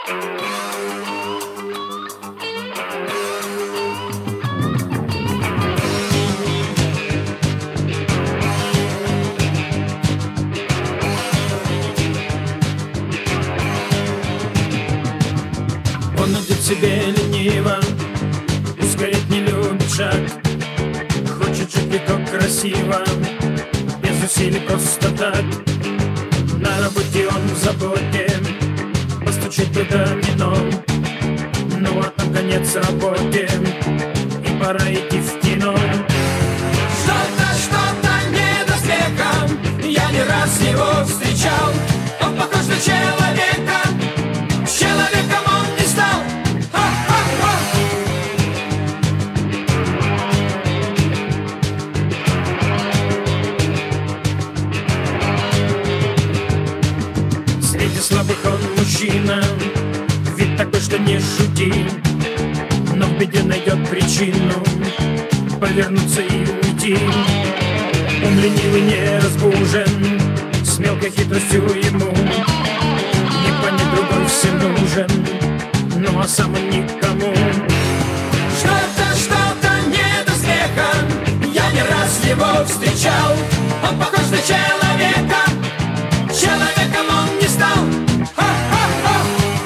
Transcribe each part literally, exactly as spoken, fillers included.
Он идет себе лениво, ускорить не любит шаг, хочет жить легко, красиво, без усилий, просто так. На работе он в заботе, постучит бы домино. Ну вот наконец работе, и пора идти в кино. Что-то, что-то не до смеха, я не раз его встречал. Он похож на человека, человеком он не стал. Ха-ха-ха. Среди слабых он мужчина, вид такой, что не шути, но в беде найдет причину повернуться и уйти. Он ленивый, не разбужен, с мелкой хитростью ему не понять, другой всем нужен, ну а сам он никому. Что-то, что-то не до смеха, я не раз его встречал. Он похож на человека, человеком он не стал. Ха-ха-ха.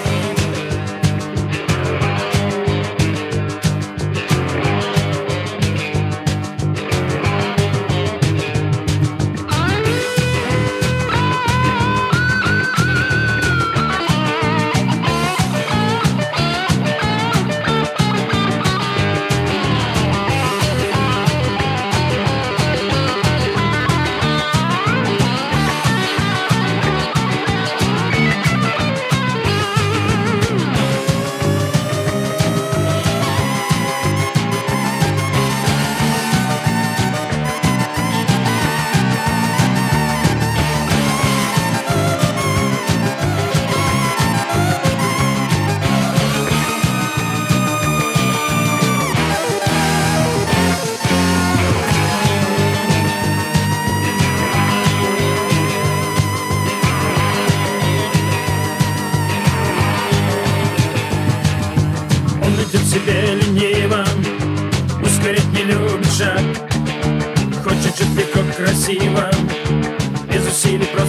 Он идет себе лениво, ускорить не любит шаг, хочет жить легко, красиво, без усилий,